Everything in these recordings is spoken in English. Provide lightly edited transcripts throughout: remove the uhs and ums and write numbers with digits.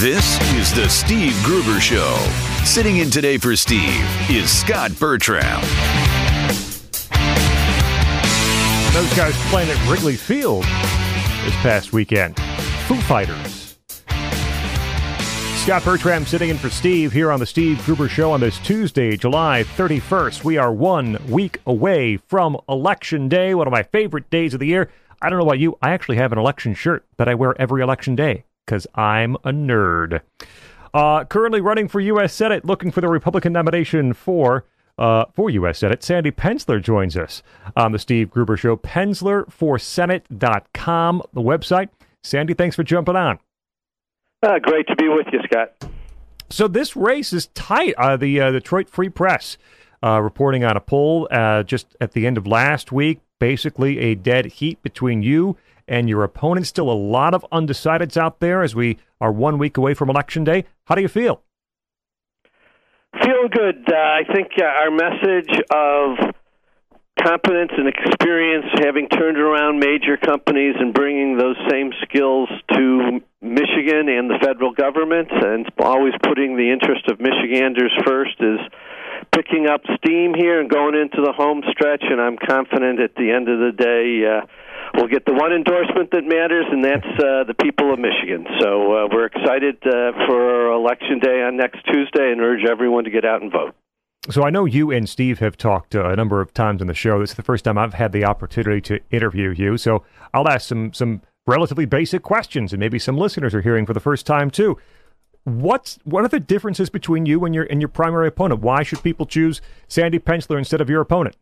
This is the Steve Gruber Show. Sitting in today for Steve is Scott Bertram. Those guys playing at Wrigley Field this past weekend. Foo Fighters. Scott Bertram sitting in for Steve here on the Steve Gruber Show on this Tuesday, July 31st. We are 1 week away from Election Day, one of my favorite days of the year. I don't know about you, I actually have an election shirt that I wear every election day because I'm a nerd. Currently running for U.S. Senate, looking for the Republican nomination for U.S. Senate, Sandy Pensler joins us on the Steve Gruber Show. PenslerForSenate.com, the website. Sandy, thanks for jumping on. Great to be with you, Scott. So this race is tight. The Detroit Free Press reporting on a poll just at the end of last week, basically a dead heat between you and your opponent. Still a lot of undecideds out there as we are 1 week away from Election Day. How do you feel? Feel good. I think our message of competence and experience, having turned around major companies and bringing those same skills to Michigan and the federal government, and always putting the interest of Michiganders first, is picking up steam here and going into the home stretch, and I'm confident at the end of the day we'll get the one endorsement that matters, and that's the people of Michigan. So we're excited for Election Day on next Tuesday and urge everyone to get out and vote. So I know you and Steve have talked a number of times on the show. This is the first time I've had the opportunity to interview you, so I'll ask some relatively basic questions, and maybe some listeners are hearing for the first time too. What are the differences between you and your primary opponent? Why should people choose Sandy Pensler instead of your opponent?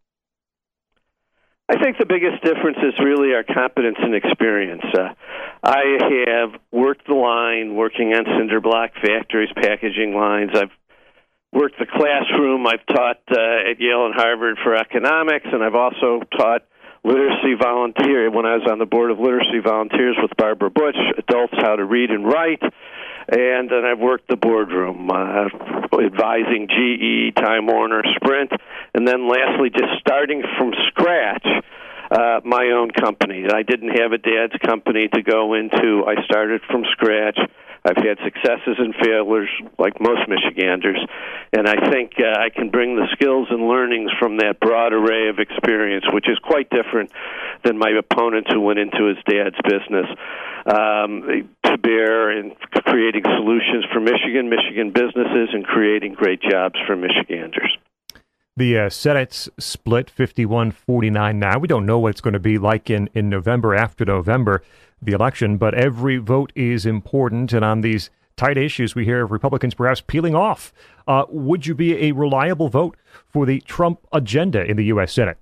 I think the biggest difference is really our competence and experience. I have worked the line, working on cinder block factories, packaging lines. I've worked the classroom. I've taught at Yale and Harvard for economics, and I've also taught literacy volunteer when I was on the board of literacy volunteers with Barbara Bush, adults how to read and write. And then I've worked the boardroom, advising GE, Time Warner, Sprint, and then lastly, just starting from scratch, my own company. I didn't have a dad's company to go into. I started from scratch. I've had successes and failures like most Michiganders, and I think I can bring the skills and learnings from that broad array of experience, which is quite different than my opponent who went into his dad's business, to bear in creating solutions for Michigan businesses, and creating great jobs for Michiganders. The Senate's split 51-49 now. We don't know what it's going to be like in November, after November, the election, but every vote is important, and on these tight issues, we hear of Republicans perhaps peeling off. Would you be a reliable vote for the Trump agenda in the U.S. Senate?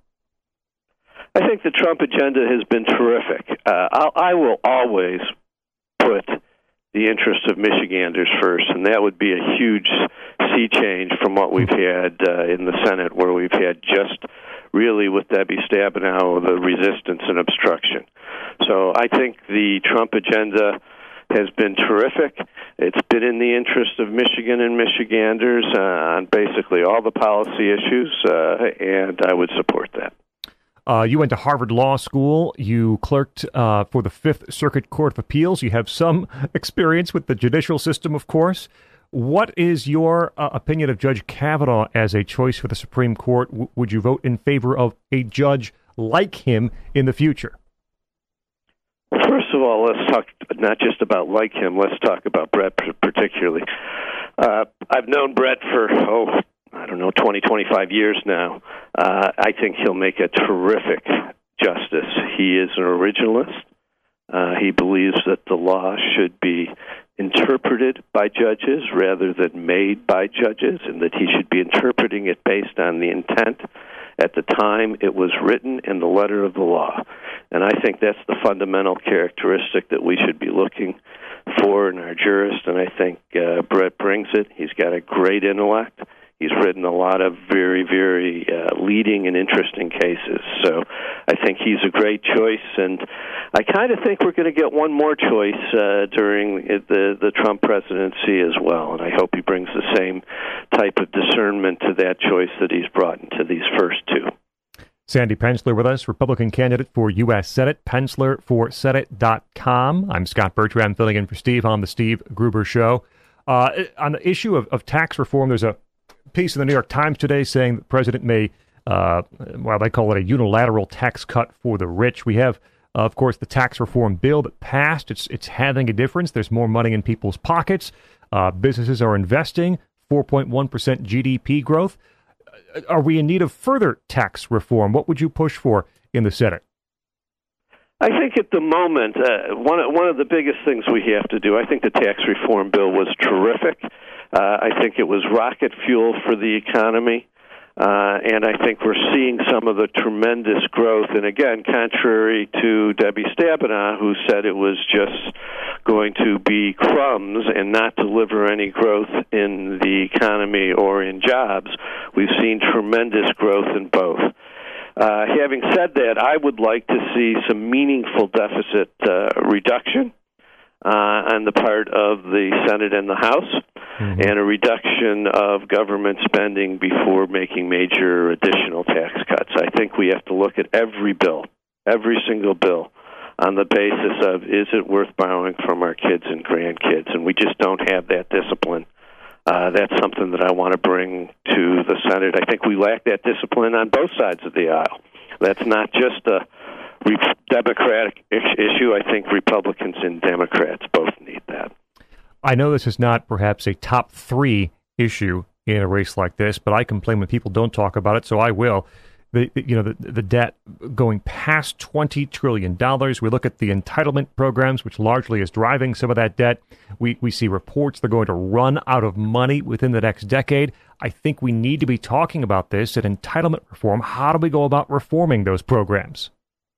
I think the Trump agenda has been terrific. I will always put the interest of Michiganders first, and that would be a huge sea change from what we've had in the Senate, where we've had just really with Debbie Stabenow the resistance and obstruction. So I think the Trump agenda has been terrific. It's been in the interest of Michigan and Michiganders on basically all the policy issues, and I would support that. You went to Harvard Law School. You clerked for the Fifth Circuit Court of Appeals. You have some experience with the judicial system, of course. What is your opinion of Judge Kavanaugh as a choice for the Supreme Court? Would you vote in favor of a judge like him in the future? First of all, let's talk not just about like him. Let's talk about Brett particularly. I've known Brett for, 20, 25 years now. I think he'll make a terrific justice. He is an originalist. He believes that the law should be interpreted by judges rather than made by judges, and that he should be interpreting it based on the intent at the time it was written in the letter of the law. And I think that's the fundamental characteristic that we should be looking for in our jurist, and I think Brett brings it. He's got a great intellect. He's written a lot of very, very leading and interesting cases. So I think he's a great choice, and I kind of think we're going to get one more choice during the Trump presidency as well, and I hope he brings the same type of discernment to that choice that he's brought into these first two. Sandy Pensler with us, Republican candidate for U.S. Senate, penslerforsenate.com. I'm Scott Bertram, filling in for Steve on the Steve Gruber Show. On the issue of tax reform, there's a piece in the New York Times today saying the president may, they call it a unilateral tax cut for the rich. We have, of course, the tax reform bill that passed. It's having a difference. There's more money in people's pockets. Businesses are investing, 4.1% GDP growth. Are we in need of further tax reform? What would you push for in the Senate? I think at the moment, one of the biggest things we have to do, I think the tax reform bill was terrific. I think it was rocket fuel for the economy. And I think we're seeing some of the tremendous growth. And again, contrary to Debbie Stabenow, who said it was just going to be crumbs and not deliver any growth in the economy or in jobs, we've seen tremendous growth in both. Having said that, I would like to see some meaningful deficit reduction on the part of the Senate and the House, and a reduction of government spending before making major additional tax cuts. I think we have to look at every bill, every single bill, on the basis of, is it worth borrowing from our kids and grandkids? And we just don't have that discipline. That's something that I want to bring to the Senate. I think we lack that discipline on both sides of the aisle. That's not just a Democratic issue. I think Republicans and Democrats both need that. I know this is not perhaps a top three issue in a race like this, but I complain when people don't talk about it, so I will. The debt going past $20 trillion. We look at the entitlement programs, which largely is driving some of that debt. We see reports they're going to run out of money within the next decade. I think we need to be talking about this at entitlement reform. How do we go about reforming those programs?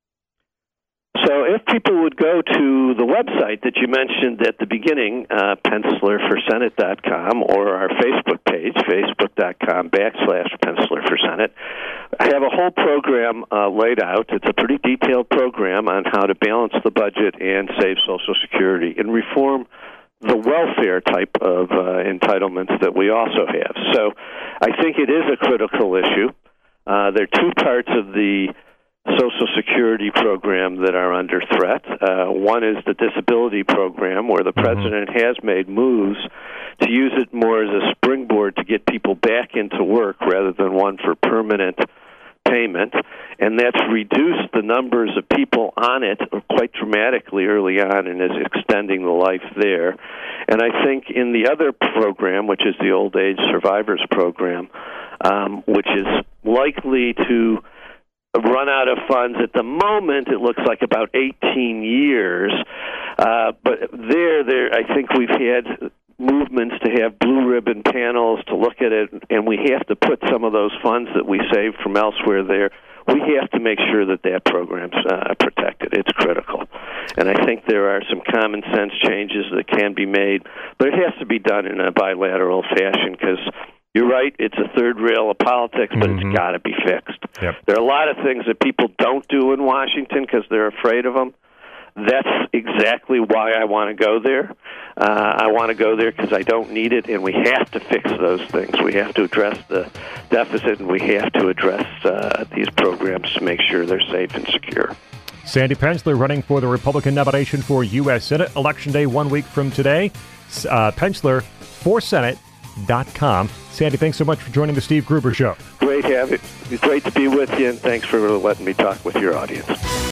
So if people would go to the website that you mentioned at the beginning, penslerforsenate.com, or our Facebook page, facebook.com/penslerforsenate, I have a whole program laid out. It's a pretty detailed program on how to balance the budget and save Social Security and reform the welfare type of entitlements that we also have. So I think it is a critical issue. There are two parts of the Social Security program that are under threat. One is the disability program, where the president has made moves to use it more as a springboard to get people back into work rather than one for permanent payment. And that's reduced the numbers of people on it quite dramatically early on and is extending the life there. And I think in the other program, which is the Old Age Survivors Program, which is likely to run out of funds at the moment, it looks like about 18 years. But there, I think we've had movements to have blue ribbon panels to look at it, and we have to put some of those funds that we save from elsewhere there. We have to make sure that that program's protected. It's critical. And I think there are some common sense changes that can be made, but it has to be done in a bilateral fashion because you're right, it's a third rail of politics, but it's got to be fixed. Yep. There are a lot of things that people don't do in Washington because they're afraid of them. That's exactly why I want to go there. I want to go there because I don't need it, and we have to fix those things. We have to address the deficit, and we have to address these programs to make sure they're safe and secure. Sandy Pensler running for the Republican nomination for U.S. Senate. Election Day 1 week from today. penslerforsenate.com. Sandy, thanks so much for joining the Steve Gruber Show. Great to be with you, and thanks for letting me talk with your audience.